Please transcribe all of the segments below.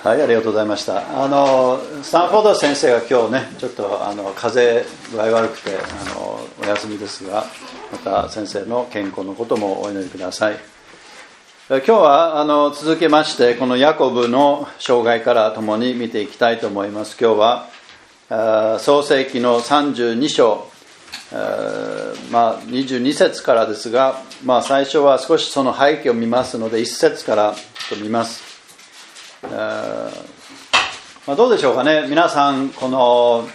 はい、ありがとうございました。スタンフォード先生が今日ね、ちょっと風邪具合悪くてお休みですが、また先生の健康のこともお祈りください。今日は続けましてこのヤコブの生涯から共に見ていきたいと思います。今日は創世記の32章、22節からですが、最初は少しその背景を見ますので1節から見ます。どうでしょうかね。皆さんこの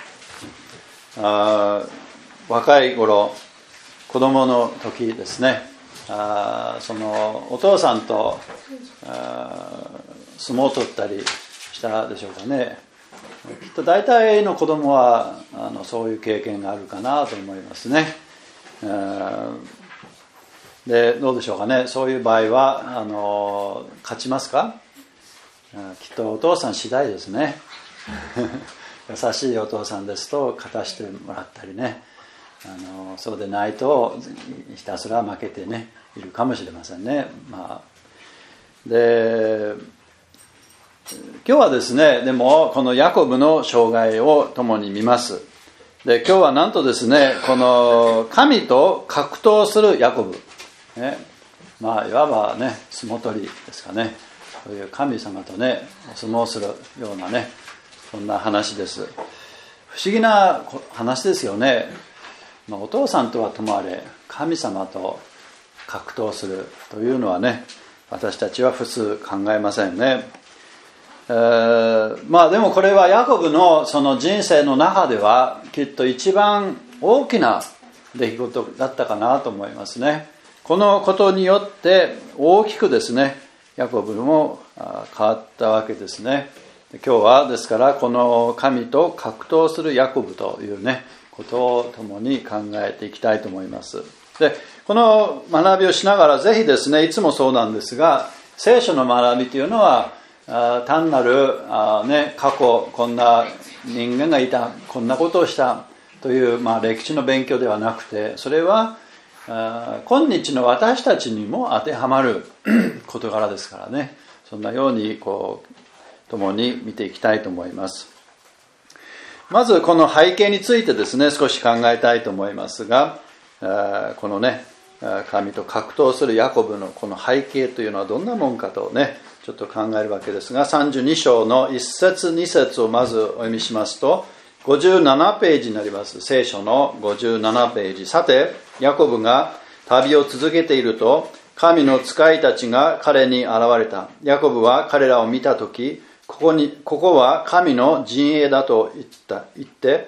若い頃、子供の時ですね、そのお父さんと相撲を取ったりしたでしょうかね。きっと大体の子供はそういう経験があるかなと思いますね。でどうでしょうかね。そういう場合は勝ちますか？きっとお父さん次第ですね。優しいお父さんですと勝たしてもらったりね、そうでないとひたすら負けてねいるかもしれませんね。で今日はですね、でもこのヤコブの生涯を共に見ます。で今日はなんとですね、この神と格闘するヤコブ、ね、いわばね相撲取りですかね。そういう神様とねお相撲するようなね、そんな話です。不思議な話ですよね。お父さんとはともあれ神様と格闘するというのはね、私たちは普通考えませんね。でもこれはヤコブのその人生の中ではきっと一番大きな出来事だったかなと思いますね。このことによって大きくですねヤコブも変わったわけですね。今日はですからこの神と格闘するヤコブというねことを共に考えていきたいと思います。でこの学びをしながらぜひですね、いつもそうなんですが、聖書の学びというのは単なる過去こんな人間がいた、こんなことをしたという歴史の勉強ではなくて、それは今日の私たちにも当てはまる事柄ですからね、そんなように共に見ていきたいと思います。まずこの背景についてですね少し考えたいと思いますが、このね神と格闘するヤコブのこの背景というのはどんなもんかとねちょっと考えるわけですが、32章の1節2節をまずお読みしますと、57ページになります。聖書の57ページ。さてヤコブが旅を続けていると、神の使いたちが彼に現れた。ヤコブは彼らを見たとき、ここは神の陣営だと言って、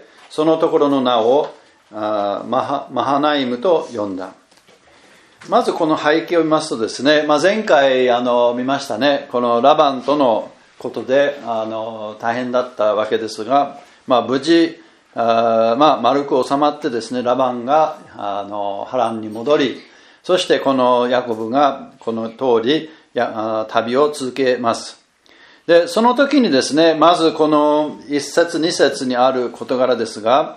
そのところの名をマハナイムと呼んだ。まずこの背景を見ますとですね、前回見ましたね。このラバンとのことで大変だったわけですが、無事丸く収まってですね、ラバンがハランに戻り、そしてこのヤコブがこの通り旅を続けます。でその時にですね、まずこの1節2節にある事柄ですが、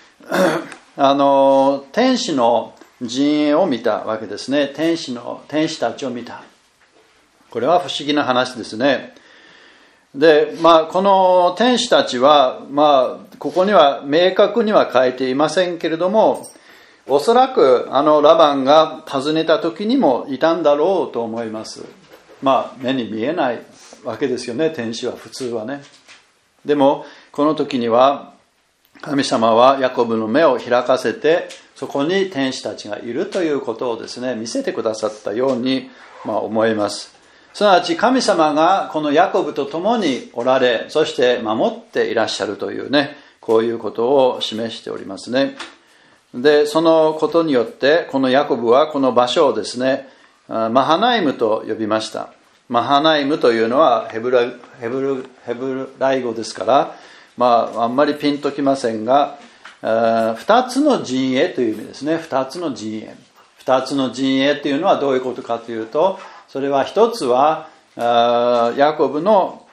天使の陣営を見たわけですね。天使たちを見た。これは不思議な話ですね。でこの天使たちはここには明確には書いていませんけれども、おそらくラバンが訪ねた時にもいたんだろうと思います。目に見えないわけですよね、天使は普通はね。でもこの時には神様はヤコブの目を開かせて、そこに天使たちがいるということをですね見せてくださったように思います。すなわち神様がこのヤコブと共におられ、そして守っていらっしゃるというね、こういうことを示しておりますね。でそのことによってこのヤコブはこの場所をですねマハナイムと呼びました。マハナイムというのはヘブライ語ですから、あんまりピンときませんが、二つの陣営という意味ですね。二つの陣営というのはどういうことかというと、それは一つはヤコブの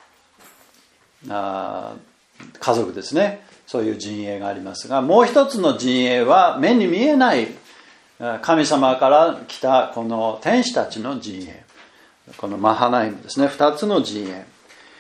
家族ですね。そういう陣営がありますが、もう一つの陣営は目に見えない神様から来たこの天使たちの陣営、このマハナイムですね。二つの陣営、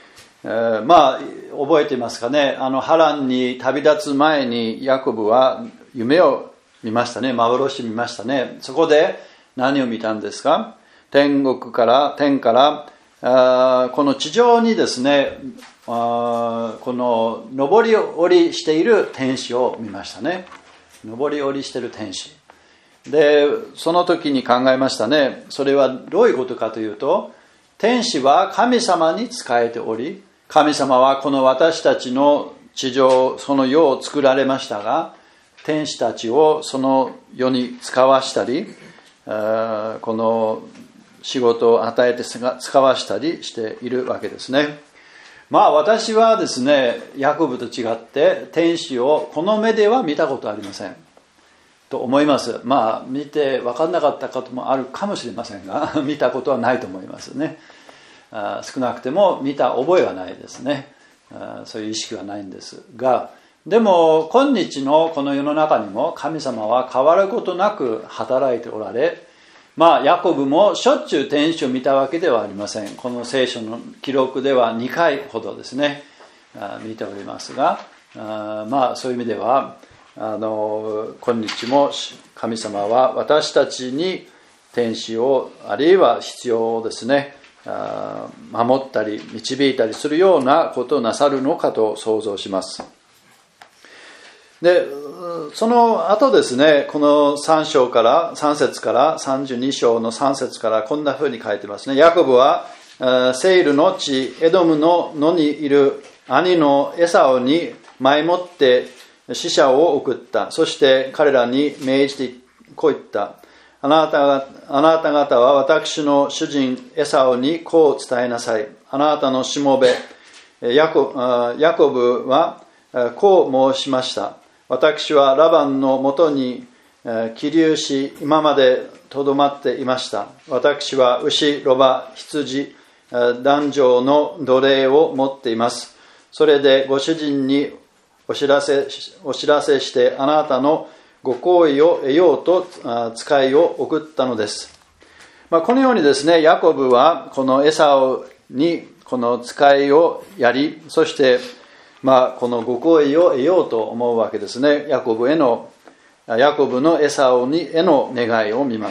覚えていますかね。ハランに旅立つ前にヤコブは夢を見ましたね。幻見ましたね。そこで何を見たんですか？天からこの地上にですね、この上り下りしている天使を見ましたね。上り下りしている天使で、その時に考えましたね。それはどういうことかというと、天使は神様に仕えており、神様はこの私たちの地上、その世を作られましたが、天使たちをその世に使わしたり、この仕事を与えて使わしたりしているわけですね。私はですね、ヤコブと違って天使をこの目では見たことありませんと思います。見て分かんなかったこともあるかもしれませんが、見たことはないと思いますね。少なくても見た覚えはないですね。そういう意識はないんですが、でも今日のこの世の中にも神様は変わることなく働いておられ、ヤコブもしょっちゅう天使を見たわけではありません。この聖書の記録では2回ほどですね、見ておりますが、そういう意味では今日も神様は私たちに天使をあるいは必要をですね、守ったり導いたりするようなことをなさるのかと想像します。で、その後ですね、この3節から32章の3節からこんな風に書いてますね。ヤコブはセイルの地エドムの野にいる兄のエサオに前もって使者を送った。そして彼らに命じてこう言った。あなた方は私の主人エサオにこう伝えなさい。あなたのしもべヤコブはこう申しました。私はラバンのもとに起立し、今までとどまっていました。私は牛、ロバ、羊、男女の奴隷を持っています。それでご主人にお知らせして、あなたのご好意を得ようと使いを送ったのです。このようにですね、ヤコブはこのエサオにこの使いをやり、そしてこのご好意を得ようと思うわけですね。ヤコブのエサオへの願いを見ます。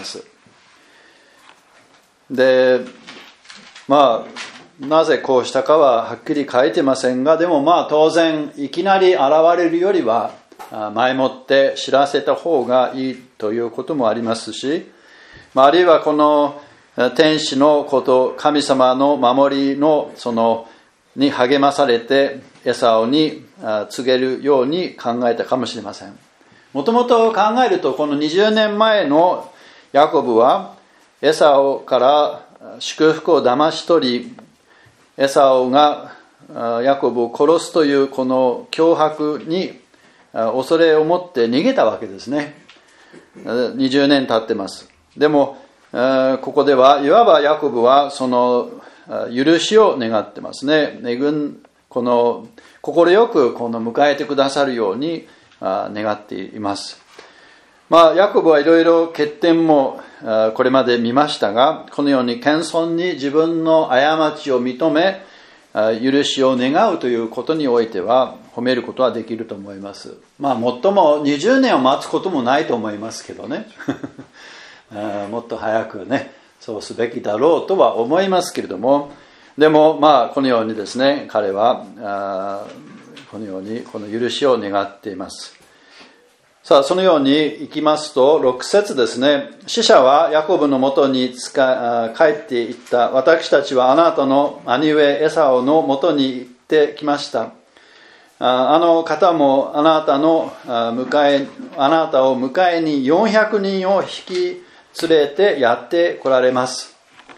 で、なぜこうしたかははっきり書いてませんが、でも当然いきなり現れるよりは前もって知らせた方がいいということもありますし、あるいはこの天使のこと、神様の守りのに励まされてエサオに告げるように考えたかもしれません。もともと考えると、この20年前のヤコブはエサオから祝福を騙し取り、エサオがヤコブを殺すというこの脅迫に恐れを持って逃げたわけですね。20年経ってます。でもここではいわばヤコブはその許しを願ってますね。この快く迎えてくださるように願っています。ヤコブはいろいろ欠点もこれまで見ましたが、このように謙遜に自分の過ちを認め許しを願うということにおいては褒めることはできると思います。もっとも20年を待つこともないと思いますけどねもっと早くね、そうすべきだろうとは思いますけれども、でもこのようにですね、彼はこのようにこの許しを願っています。さあ、そのように行きますと6節ですね。使者はヤコブのもとに帰っていった。私たちはあなたの兄上エサオのもとに行ってきました。あの方もあなたを迎えに400人を引き連れてやって来られます。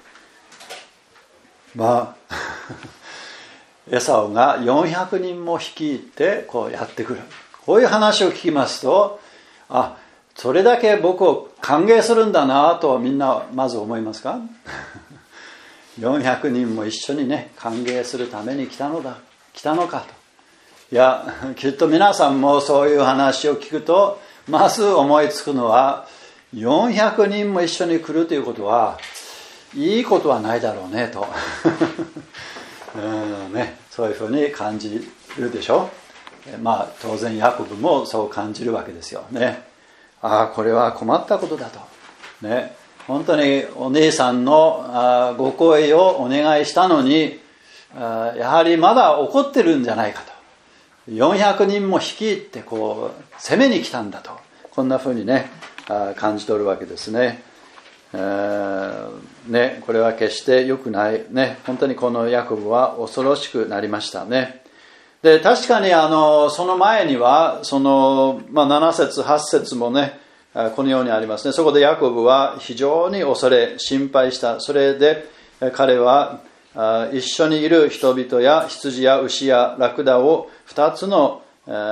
エサオが400人も率いてやってくる。こういう話を聞きますと、それだけ僕を歓迎するんだなとみんなまず思いますか400人も一緒にね、歓迎するために来たのかと。いや、きっと皆さんもそういう話を聞くとまず思いつくのは、400人も一緒に来るということはいいことはないだろうねとそういうふうに感じるでしょ。当然ヤコブもそう感じるわけですよね。これは困ったことだとね。本当にお姉さんのご好意をお願いしたのに、やはりまだ怒ってるんじゃないかと。400人も率いて攻めに来たんだと、こんなふうにね感じ取るわけですね。これは決して良くないね。本当にこのヤコブは恐ろしくなりましたね。で、確かにその前には7節8節もねこのようにありますね。そこでヤコブは非常に恐れ心配した。それで彼は一緒にいる人々や羊や牛やラクダを2つの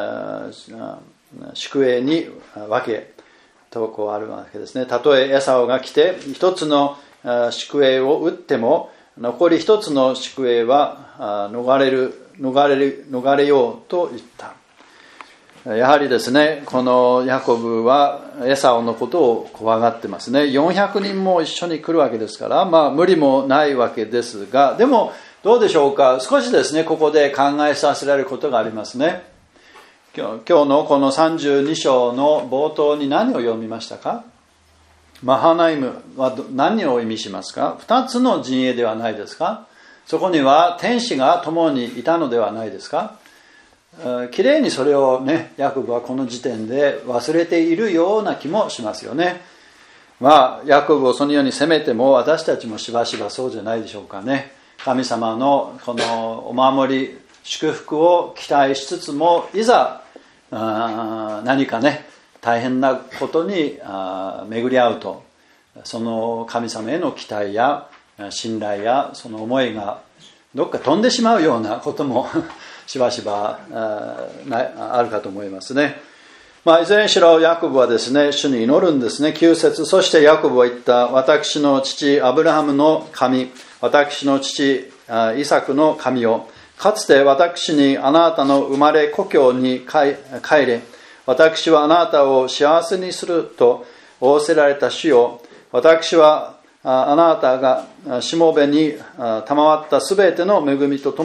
宿営に分けとこうあるわけですね。たとえエサオが来て一つの宿営を撃っても残り一つの宿営は逃れようと言った。やはりですね、このヤコブはエサオのことを怖がってますね。400人も一緒に来るわけですから、無理もないわけですが、でもどうでしょうか。少しですね、ここで考えさせられることがありますね。今日のこの32章の冒頭に何を読みましたか。マハナイムは何を意味しますか。2つの陣営ではないですか。そこには天使が共にいたのではないですか。きれいにそれをね、ヤコブはこの時点で忘れているような気もしますよね。ヤコブをそのように責めても私たちもしばしばそうじゃないでしょうかね。神様のこのお守り祝福を期待しつつも、いざ何かね大変なことに巡り合うと、その神様への期待や信頼やその思いがどっか飛んでしまうようなこともしばしばあるかと思いますね。いずれにしろヤコブはですね、主に祈るんですね。9節、そしてヤコブは言った。私の父アブラハムの神、私の父イサクの神よ、かつて私にあなたの生まれ故郷に帰れ、私はあなたを幸せにすると仰せられた主よ、私はあなたがしもべに賜ったすべての恵みと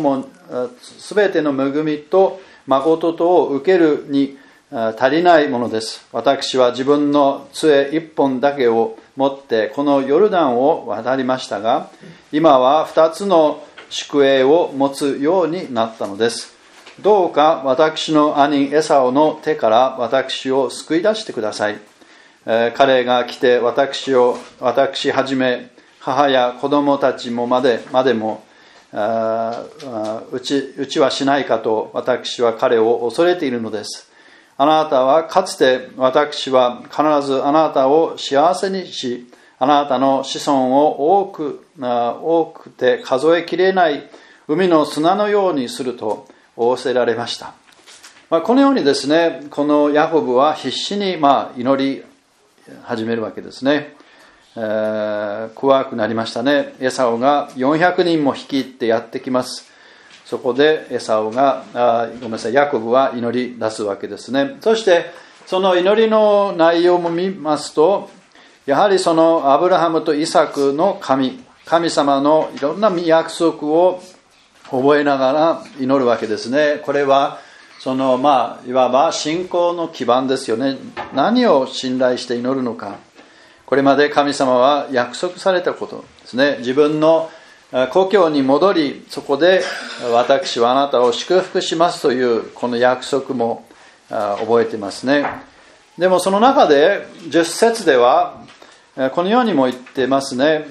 誠とを受けるに足りないものです。私は自分の杖一本だけを持ってこのヨルダンを渡りましたが、今は2つの宿営を持つようになったのです。どうか私の兄エサオの手から私を救い出してください。彼が来て私はじめ母や子供たちもまでもうちはしないかと私は彼を恐れているのです。あなたはかつて私は必ずあなたを幸せにし、あなたの子孫を多くて数えきれない海の砂のようにすると仰せられました。このようにですね、このヤコブは必死に祈り始めるわけですね。怖くなりましたね。エサオが400人も率いてやってきます。そこでヤコブは祈り出すわけですね。そしてその祈りの内容も見ますと、やはりそのアブラハムとイサクの神様のいろんな約束を覚えながら祈るわけですね。これはいわば信仰の基盤ですよね。何を信頼して祈るのか。これまで神様は約束されたことですね。自分の故郷に戻り、そこで私はあなたを祝福しますというこの約束も覚えていますね。でもその中で10節ではこのようにも言ってますね。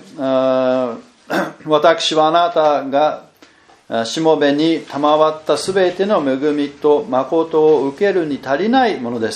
私はあなたがしもべに賜ったすべての恵みと誠を受けるに足りないものです。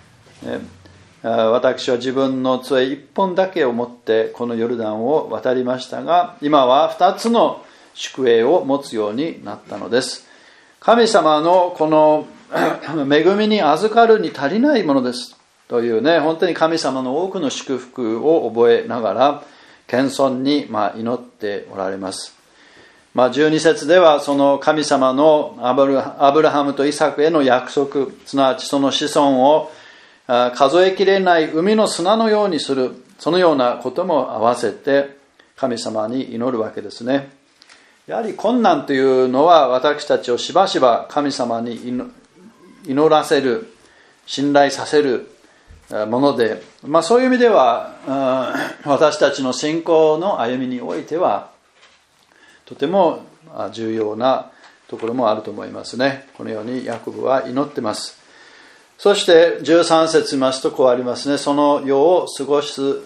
私は自分の杖一本だけを持ってこのヨルダンを渡りましたが、今は2つの宿営を持つようになったのです。神様のこの恵みに預かるに足りないものですというね、本当に神様の多くの祝福を覚えながら謙遜に祈っておられます。12節ではその神様のアブラハムとイサクへの約束、すなわちその子孫を数えきれない海の砂のようにする、そのようなことも合わせて神様に祈るわけですね。 やはり困難というのは私たちをしばしば神様に祈らせる、信頼させるもので、そういう意味では私たちの信仰の歩みにおいてはとても重要なところもあると思いますね。このようにヤコブは祈ってます。そして13節見ますとこうありますね。その世をそこ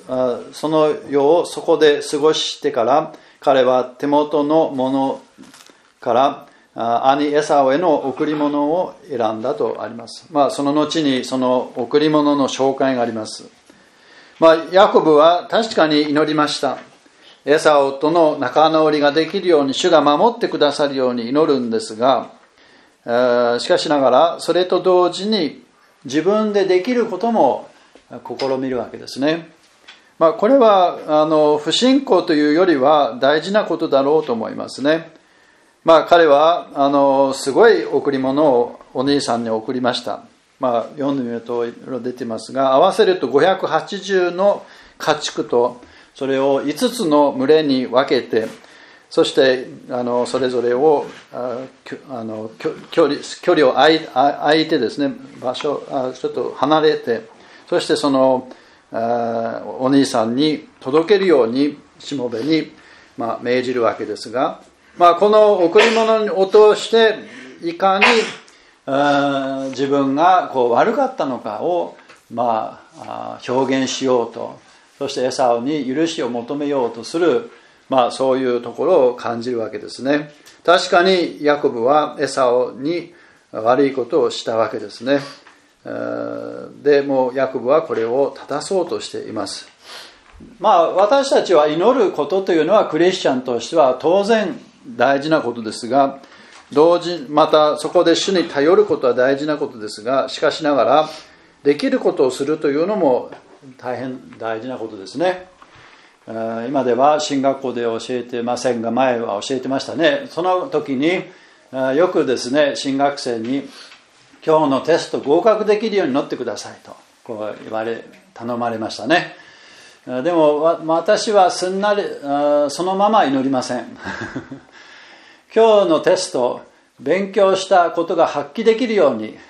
で過ごしてから彼は手元のものから兄エサウへの贈り物を選んだとあります。その後にその贈り物の紹介があります。ヤコブは確かに祈りました。エサウとの仲直りができるように主が守ってくださるように祈るんですが、しかしながらそれと同時に自分でできることも試みるわけですね。これは不信仰というよりは大事なことだろうと思いますね。彼はすごい贈り物をお兄さんに贈りました。読んでみるといろいろ出てますが、合わせると580の家畜とそれを5つの群れに分けて、そしてそれぞれを距離を空いてですね、場所ちょっと離れて、そしてそのお兄さんに届けるようにしもべに命じるわけですが、この贈り物を通していかに自分が悪かったのかを表現しようと、そしてエサウに許しを求めようとする、そういうところを感じるわけですね。確かにヤコブはエサウに悪いことをしたわけですね。でもうヤコブはこれを正そうとしています。私たちは祈ることというのはクリスチャンとしては当然大事なことですが、またそこで主に頼ることは大事なことですが、しかしながらできることをするというのも大変大事なことですね。今では進学校で教えてませんが、前は教えてましたね。その時によくですね、新学生に今日のテスト合格できるように祈ってくださいと頼まれましたね。でも私はすんなりそのまま祈りません。今日のテスト勉強したことが発揮できるように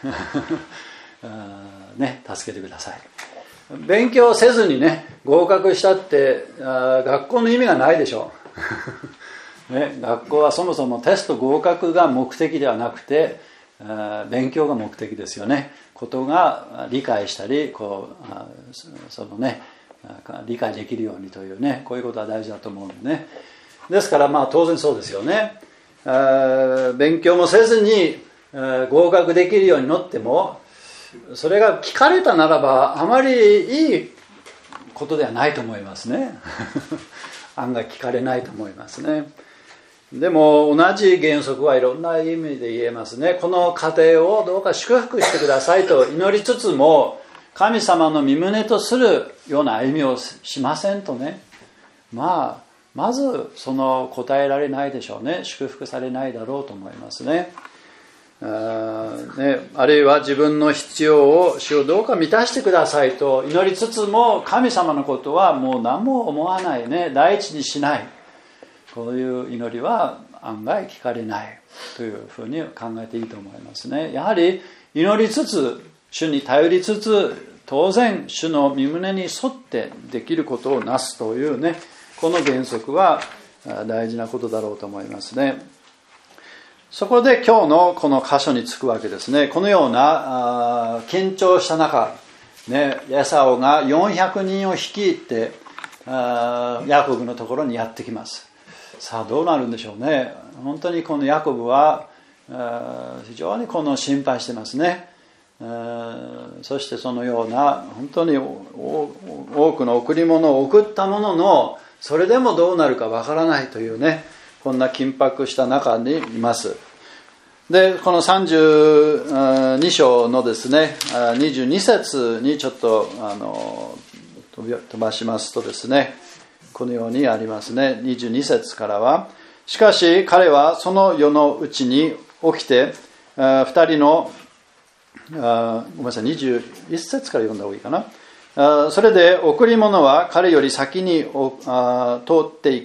助けてください。勉強せずにね合格したって学校の意味がないでしょう、学校はそもそもテスト合格が目的ではなくて勉強が目的ですよね。ことが理解したり理解できるようにというね、こういうことは大事だと思うんでね。ですから当然そうですよね。勉強もせずに合格できるように祈っても、それが聞かれたならばあまりいいことではないと思いますね。案外聞かれないと思いますね。でも同じ原則はいろんな意味で言えますね。この家庭をどうか祝福してくださいと祈りつつも、神様の御胸とするような歩みをしませんとね、まずその答えられないでしょうね。祝福されないだろうと思いますね。あるいは自分の必要を主をどうか満たしてくださいと祈りつつも、神様のことはもう何も思わないね、第一にしない、こういう祈りは案外聞かれないというふうに考えていいと思いますね。やはり祈りつつ、主に頼りつつ、当然主の御胸に沿ってできることをなすというね、この原則は大事なことだろうと思いますね。そこで今日のこの箇所に着くわけですね。このような緊張した中、エサウが400人を率いてヤコブのところにやってきます。さあどうなるんでしょうね。本当にこのヤコブは非常に心配してますね。そしてそのような本当に多くの贈り物を贈ったものの、それでもどうなるかわからないというね、こんな緊迫した中にいます。でこの32章のですね22節にちょっと飛ばしますとですね、このようにありますね。22節からは、しかし彼はその世のうちに起きて2人のごめんなさい、21節から読んだ方がいいかな。それで贈り物は彼より先に通っていき、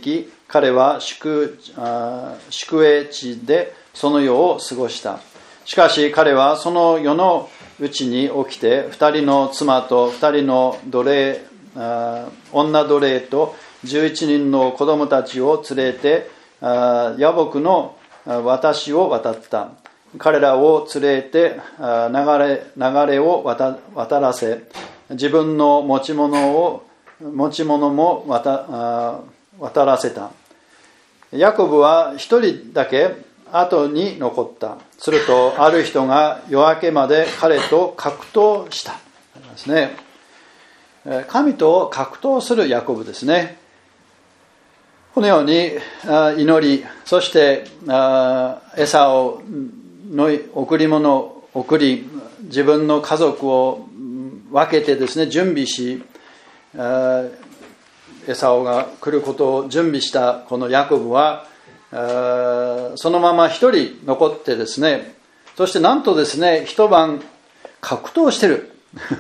彼は宿営地でその世を過ごした。しかし彼はその世のうちに起きて、2人の妻と2人の女奴隷と11人の子供たちを連れて野木の私を渡った。彼らを連れて流れを渡らせ、自分の持ち物も渡らせた。ヤコブは一人だけ後に残った。するとある人が夜明けまで彼と格闘した。ですね。神と格闘するヤコブですね。このように祈り、そして餌をの贈り物を贈り、自分の家族を分けてですね、準備し、餌が来ることを準備したこのヤコブはそのまま一人残ってですね、そしてなんとですね、一晩格闘してる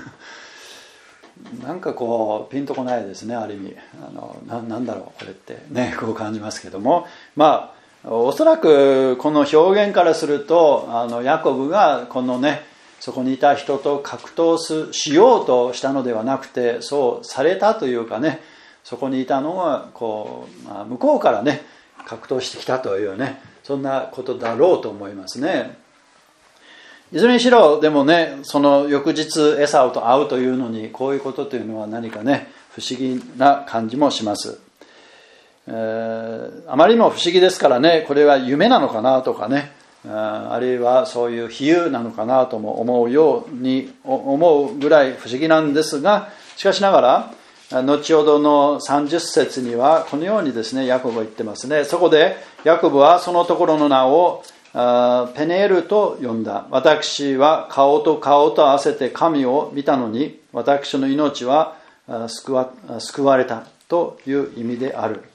なんかこうピンとこないですね、ある意味。なんだろうこれってね、こう感じますけども、おそらくこの表現からするとヤコブがこのね、そこにいた人と格闘しようとしたのではなくて、そうされたというかね、そこにいたのはこう、向こうからね格闘してきたというね、そんなことだろうと思いますね。いずれにしろでもね、その翌日エサウと会うというのにこういうことというのは何かね、不思議な感じもします。あまりにも不思議ですからね、これは夢なのかなとかね、あるいはそういう比喩なのかなとも思うぐらい不思議なんですが、しかしながら後ほどの30節にはこのようにですね、ヤコブは言ってますね。そこでヤコブはそのところの名をペネールと呼んだ。私は顔と顔と合わせて神を見たのに、私の命は救われたという意味である。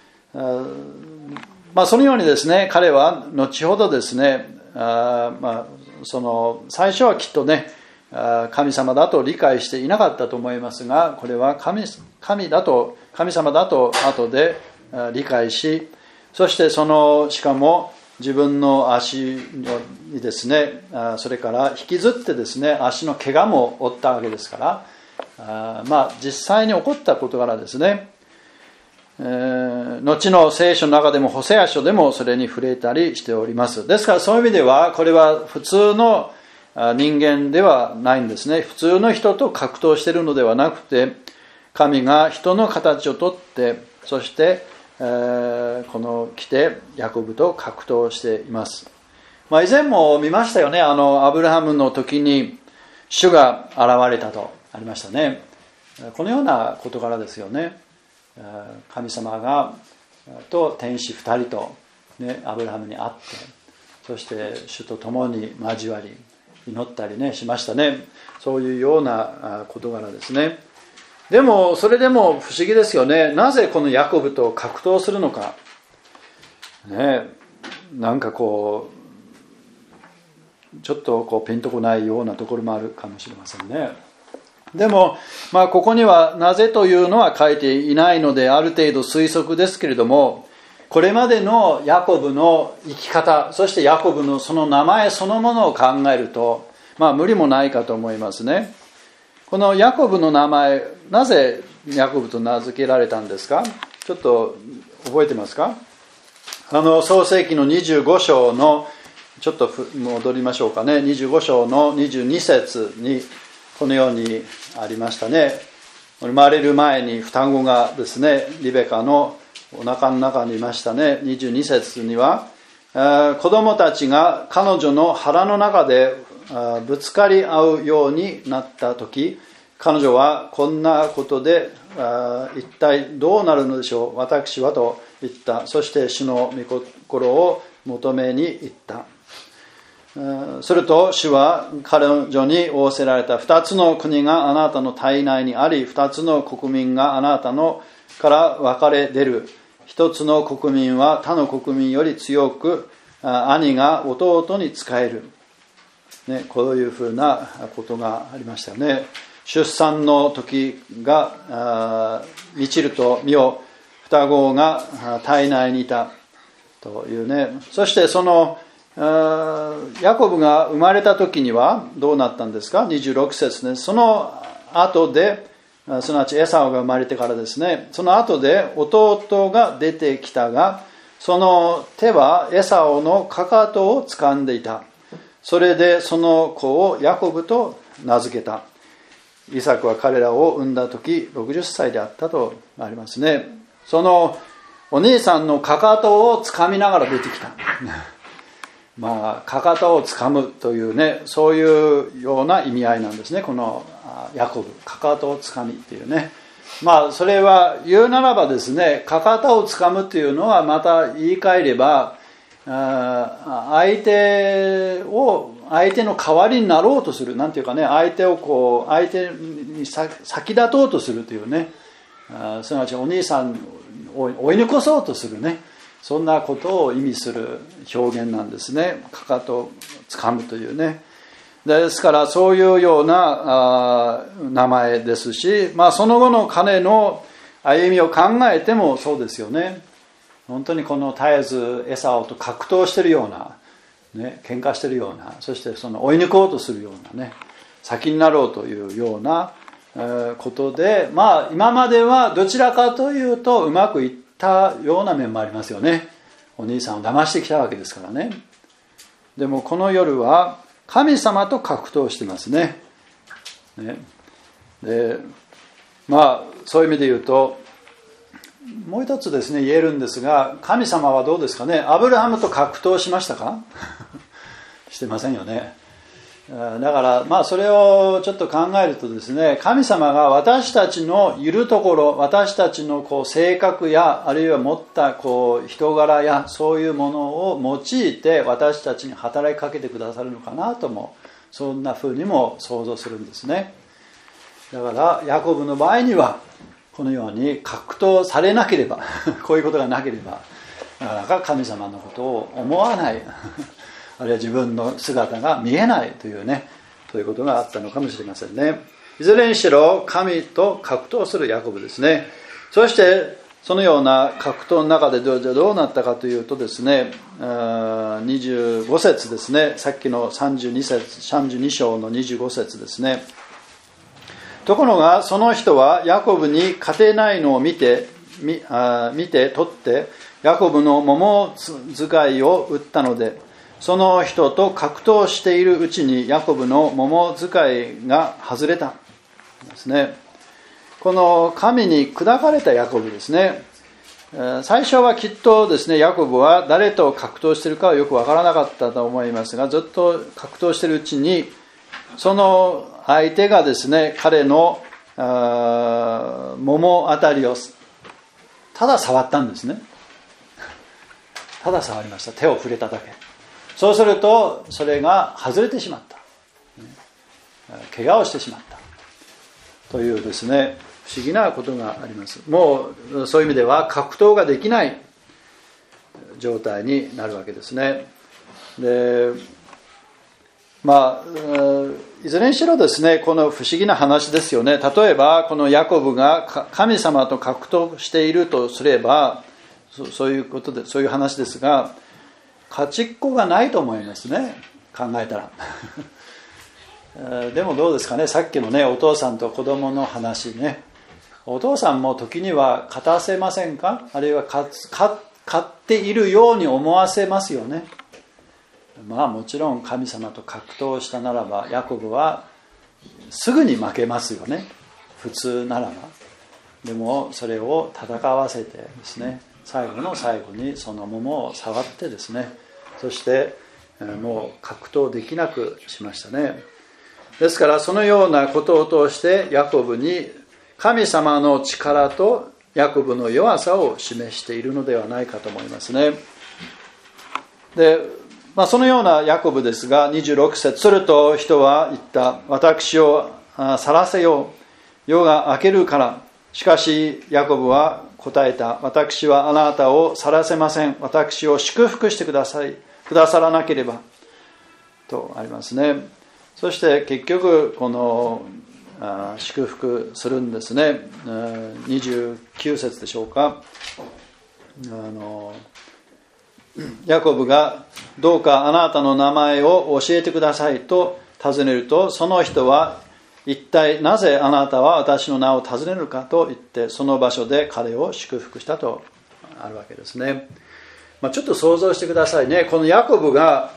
そのようにですね、彼は後ほどですね、その最初はきっとね、神様だと理解していなかったと思いますが、これは神様だと後で理解し、そしてしかも自分の足にですね、それから引きずってですね、足の怪我も負ったわけですから、実際に起こった事柄ですね。後の聖書の中でもホセア書でもそれに触れたりしております。ですからそういう意味ではこれは普通の人間ではないんですね。普通の人と格闘しているのではなくて、神が人の形をとって、そして来てヤコブと格闘しています。以前も見ましたよね。アブラハムの時に主が現れたとありましたね。このような事柄ですよね。神様がと天使2人と、ね、アブラハムに会って、そして主と共に交わり祈ったりねしましたね。そういうような事柄ですね。でもそれでも不思議ですよね。なぜこのヤコブと格闘するのかね。なんかこうちょっとピンとこないようなところもあるかもしれませんね。でもここにはなぜというのは書いていないので、ある程度推測ですけれども、これまでのヤコブの生き方、そしてヤコブのその名前そのものを考えると無理もないかと思いますね。このヤコブの名前、なぜヤコブと名付けられたんですか？ちょっと覚えてますか？創世記の25章のちょっと戻りましょうかね。25章の22節にこのようにありましたね。生まれる前に双子がですね、リベカのお腹の中にいましたね。22節には、子供たちが彼女の腹の中でぶつかり合うようになった時、彼女はこんなことで一体どうなるのでしょう、私はと言った。そして主の御心を求めに行った。すると主は彼女に仰せられた。2つの国があなたの体内にあり、2つの国民があなたのから分かれ出る。1つの国民は他の国民より強く、兄が弟に仕える、ね、こういうふうなことがありましたよね。出産の時が満ちると見よ、 双子が体内にいたというね。そしてそのヤコブが生まれた時にはどうなったんですか。26節です。その後で、すなわちエサウが生まれてからですね、その後で弟が出てきたが、その手はエサウのかかとを掴んでいた。それでその子をヤコブと名付けた。イサクは彼らを産んだ時60歳であったとありますね。そのお兄さんのかかとを掴みながら出てきた。まあかかとを掴むというね、そういうような意味合いなんですね。このヤコブ、かかとを掴みっていうね。まあそれは言うならばですね、かかとを掴むっていうのはまた言い換えれば、相手の代わりになろうとする、なんていうかね、相手に先立とうとするというね、すなわちお兄さんを追い抜かそうとするね、そんなことを意味する表現なんですね。かかとを掴むというね。ですからそういうような名前ですし、まあその後の彼の歩みを考えてもそうですよね。本当にこの絶えずエサウと格闘しているような、ね、喧嘩しているような、そしてその追い抜こうとするようなね、先になろうというようなことで、まあ今まではどちらかというとうまくいったような面もありますよね。お兄さんを騙してきたわけですからね。でもこの夜は神様と格闘してますね。で、まあそういう意味で言うと、もう一つですね言えるんですが、神様はどうですかね。アブラハムと格闘しましたか？してませんよね。だからまあそれをちょっと考えるとですね、神様が私たちのいるところ、私たちのこう性格やあるいは持ったこう人柄やそういうものを用いて私たちに働きかけてくださるのかなとも、そんな風にも想像するんですね。だからヤコブの場合にはこのように格闘されなければこういうことがなければなかなか神様のことを思わないあるいは自分の姿が見えないというね、ということがあったのかもしれませんね。いずれにしろ神と格闘するヤコブですね。そしてそのような格闘の中でどうなったかというとですね、25節ですね。さっきの32章の25節ですね。ところがその人はヤコブに勝てないのを見て取ってヤコブの桃使いを打ったので、その人と格闘しているうちにヤコブの桃使いが外れたですね。この神に砕かれたヤコブですね。最初はきっとですね、ヤコブは誰と格闘しているかはよくわからなかったと思いますが、ずっと格闘しているうちにその相手がですね、彼の桃あたりをただ触ったんですね。ただ触りました。手を触れただけ。そうするとそれが外れてしまった、怪我をしてしまったというですね、不思議なことがあります。もうそういう意味では格闘ができない状態になるわけですね。で、まあいずれにしろですね、この不思議な話ですよね。例えばこのヤコブが神様と格闘しているとすれば、そういうことで、そういう話ですが、勝ちっこがないと思いますね、考えたらでもどうですかね、さっきのね、お父さんと子供の話ね、お父さんも時には勝たせませんか？あるいは勝っているように思わせますよね。まあもちろん神様と格闘したならばヤコブはすぐに負けますよね、普通ならば。でもそれを戦わせてですね、最後の最後にその桃を触ってですね、そしてもう格闘できなくしましたね。ですからそのようなことを通してヤコブに神様の力とヤコブの弱さを示しているのではないかと思いますね。で、そのようなヤコブですが、26節、すると人は言った。私を去らせよう。夜が明けるから。しかしヤコブは答えた。私はあなたを去らせません。私を祝福してくださらなければとありますね。そして結局この祝福するんですね。29節でしょうか。ヤコブがどうかあなたの名前を教えてくださいと尋ねると、その人は一体なぜあなたは私の名を尋ねるかと言って、その場所で彼を祝福したとあるわけですね。ちょっと想像してくださいね。このヤコブが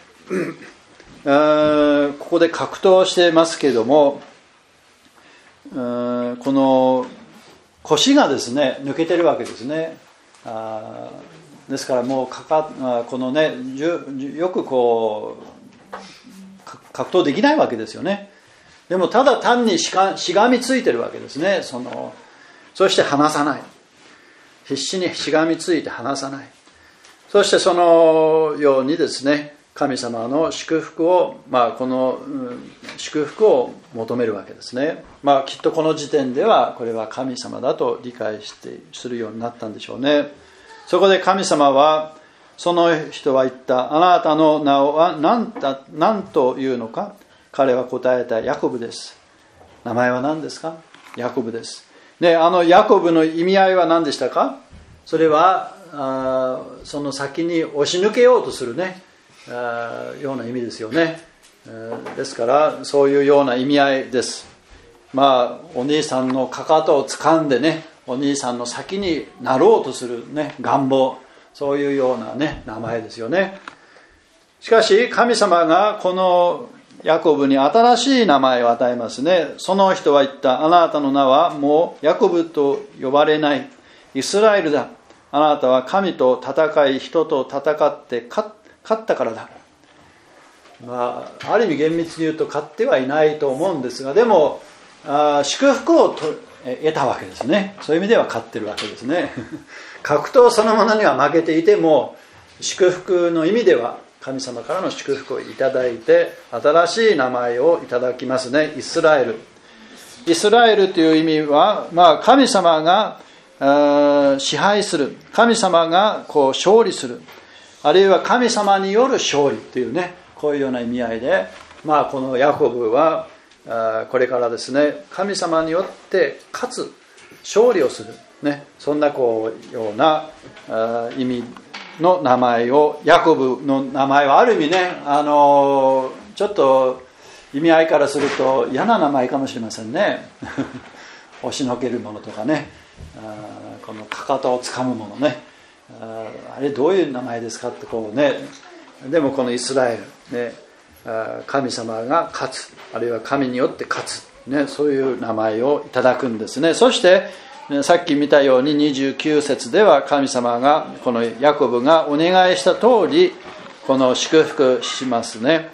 ここで格闘していますけれども、この腰がですね抜けてるわけですね。ですからもうこのねよくこう格闘できないわけですよね。でもただ単にしがみついてるわけですね。そして離さない、必死にしがみついて離さない。そしてそのようにですね、神様の祝福を、この祝福を求めるわけですね。きっとこの時点ではこれは神様だと理解するようになったんでしょうね。そこで神様は、その人は言った。あなたの名は何というのか。彼は答えた。ヤコブです。名前は何ですか。ヤコブです。で、ヤコブの意味合いは何でしたか。それはその先に押し抜けようとするねような意味ですよね。ですからそういうような意味合いです。お兄さんのかかとを掴んでね、お兄さんの先になろうとするね願望、そういうようなね名前ですよね。しかし神様がこのヤコブに新しい名前を与えますね。その人は言った。あなたの名はもうヤコブと呼ばれない、イスラエルだ。あなたは神と戦い、人と戦って勝ったからだ。ある意味厳密に言うと勝ってはいないと思うんですが、でも祝福を得たわけですね。そういう意味では勝ってるわけですね。格闘そのものには負けていても、祝福の意味では神様からの祝福をいただいて、新しい名前をいただきますね。イスラエル。イスラエルという意味は、神様が支配する、神様が勝利する、あるいは神様による勝利というね、こういうような意味合いで、このヤコブはこれからですね、神様によって勝利をする、ね、そんなような意味の名前を、ヤコブの名前はある意味ね、ちょっと意味合いからすると嫌な名前かもしれませんね。押しのけるものとかね、このかかとをつかむものね、あれどういう名前ですかってでもこのイスラエル、ね、神様が勝つ、あるいは神によって勝つ、ね、そういう名前をいただくんですね。そしてさっき見たように29節では神様がこのヤコブがお願いした通りこの祝福しますね。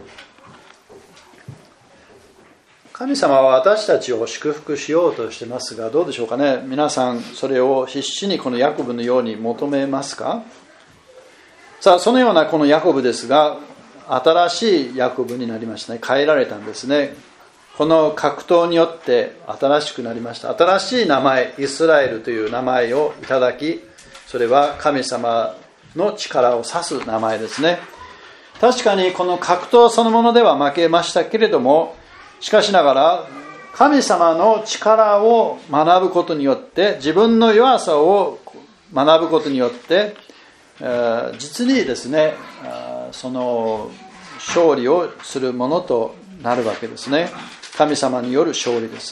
神様は私たちを祝福しようとしてますが、どうでしょうかね。皆さんそれを必死にこのヤコブのように求めますか。さあ、そのようなこのヤコブですが、新しいヤコブになりましたね。変えられたんですね。この格闘によって新しくなりました。新しい名前、イスラエルという名前をいただき、それは神様の力を指す名前ですね。確かにこの格闘そのものでは負けましたけれども、しかしながら神様の力を学ぶことによって、自分の弱さを学ぶことによって、実にですね、その勝利をするものとなるわけですね。神様による勝利です。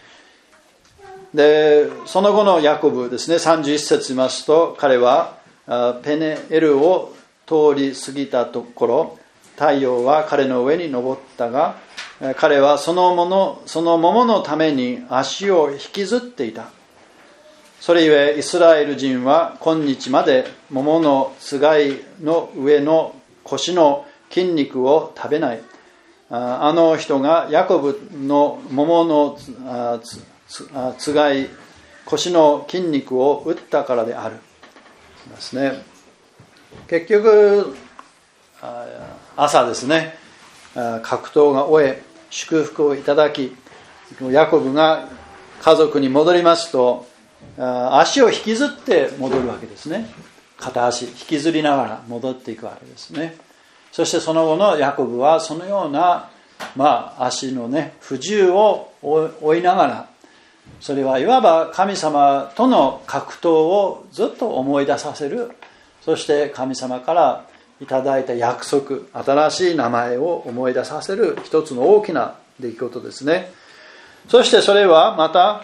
で、その後のヤコブですね、31節見ますと、彼はペネエルを通り過ぎたところ、太陽は彼の上に昇ったが、彼はその桃のために足を引きずっていた。それゆえイスラエル人は今日まで桃のつがいの上の腰の筋肉を食べない。あの人がヤコブの桃のつがい、腰の筋肉を打ったからであるですね。結局朝ですね、格闘が終え祝福をいただき、ヤコブが家族に戻りますと、足を引きずって戻るわけですね。片足引きずりながら戻っていくわけですね。そしてその後のヤコブはそのような、足のね不自由を追いながら、それはいわば神様との格闘をずっと思い出させる。そして神様からいただいた約束、新しい名前を思い出させる一つの大きな出来事ですね。そしてそれはまた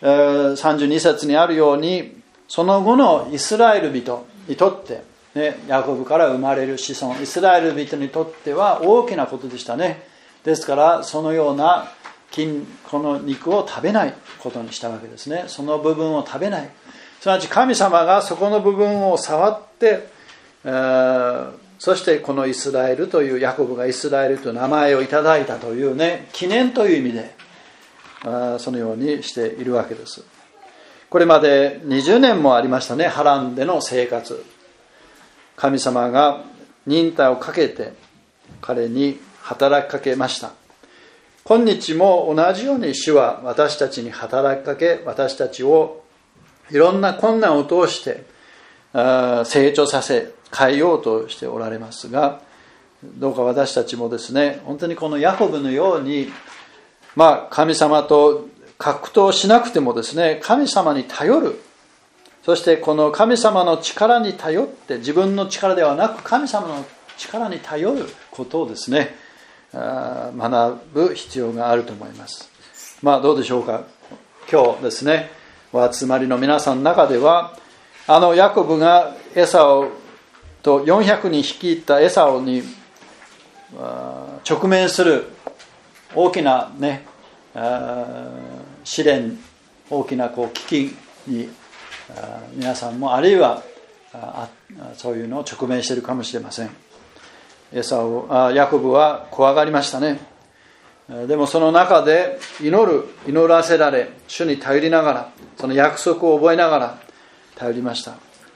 32節にあるように、その後のイスラエル人にとって、ね、ヤコブから生まれる子孫、イスラエル人にとっては大きなことでしたね。ですからそのようなこの肉を食べないことにしたわけですね。その部分を食べない。すなわち神様がそこの部分を触って、そしてこのイスラエルという、ヤコブがイスラエルという名前をいただいたというね、記念という意味でそのようにしているわけです。これまで20年もありましたね、ハランでの生活。神様が忍耐をかけて彼に働きかけました。今日も同じように主は私たちに働きかけ、私たちをいろんな困難を通して成長させ、変えようとしておられますが、どうか私たちもですね、本当にこのヤコブのように、神様と格闘しなくてもですね、神様に頼る。そしてこの神様の力に頼って、自分の力ではなく神様の力に頼ることをですね、学ぶ必要があると思います。どうでしょうか。今日ですね、お集まりの皆さんの中では、ヤコブがエサオと400人率いたエサオに直面する大きなね、試練、大きな危機に皆さんもあるいはそういうのを直面しているかもしれません。ヤコブは怖がりましたね。でもその中で祈らせられ、主に頼りながら、その約束を覚えながら頼りました。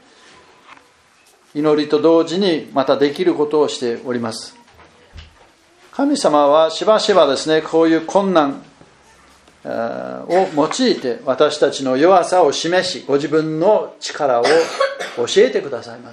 祈りと同時にまたできることをしております。神様はしばしばですね、こういう困難を用いて私たちの弱さを示し、ご自分の力を教えてくださいます。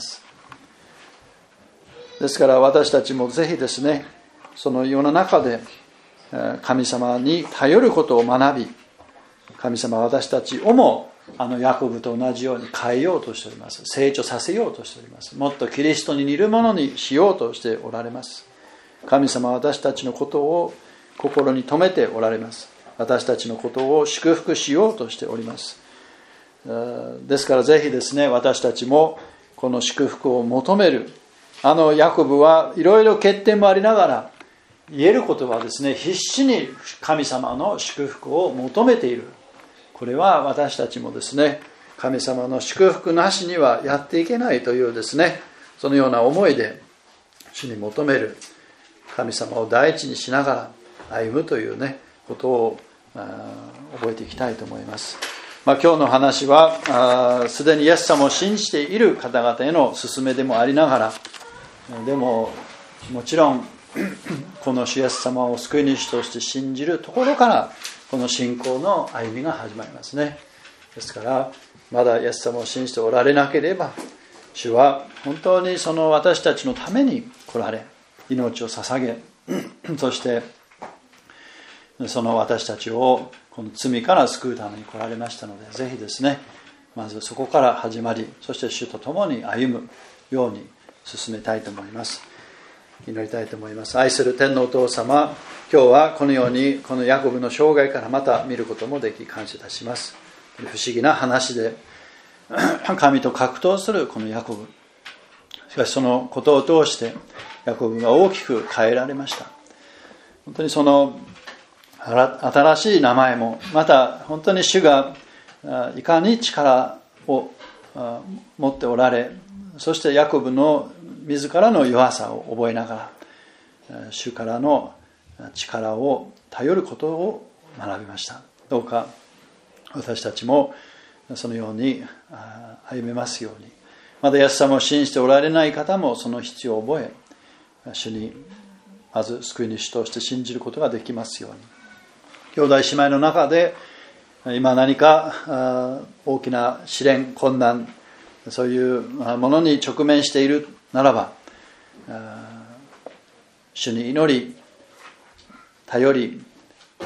ですから私たちもぜひですね、その世の中で神様に頼ることを学び、神様は私たちをもヤコブと同じように変えようとしております。成長させようとしております。もっとキリストに似るものにしようとしておられます。神様は私たちのことを心に留めておられます。私たちのことを祝福しようとしております。ですからぜひですね、私たちもこの祝福を求める。ヤコブはいろいろ欠点もありながら、言えることはですね、必死に神様の祝福を求めている。これは私たちもですね、神様の祝福なしにはやっていけないというですね、そのような思いで主に求める、神様を第一にしながら歩むというね、ことを覚えていきたいと思います。今日の話はすでにイエス様を信じている方々への勧めでもありながら、でももちろんこの主イエス様を救い主として信じるところからこの信仰の歩みが始まりますね。ですからまだイエス様を信じておられなければ、主は本当にその私たちのために来られ、命を捧げ、そしてその私たちをこの罪から救うために来られましたので、ぜひですね、まずそこから始まり、そして主と共に歩むように進めたいと思います。祈りたいと思います。愛する天のお父様、今日はこのようにこのヤコブの生涯からまた見ることもでき感謝いたします。不思議な話で神と格闘するこのヤコブ、しかしそのことを通してヤコブが大きく変えられました。本当にその新しい名前も、また本当に主がいかに力を持っておられ、そしてヤコブの自らの弱さを覚えながら主からの力を頼ることを学びました。どうか私たちもそのように歩めますように、まだイエス様を信じておられない方もその必要を覚え、主にまず救い主として信じることができますように。兄弟姉妹の中で今何か大きな試練、困難、そういうものに直面しているならば、主に祈り、頼り、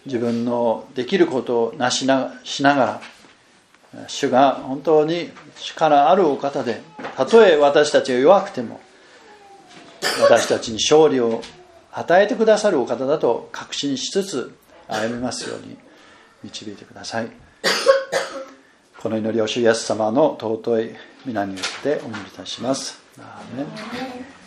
自分のできることをしながら、主が本当に力あるお方で、たとえ私たちが弱くても私たちに勝利を与えてくださるお方だと確信しつつ歩みますように導いてください。この祈りを主イエス様の尊い皆によってお祈りいたします。アーメン。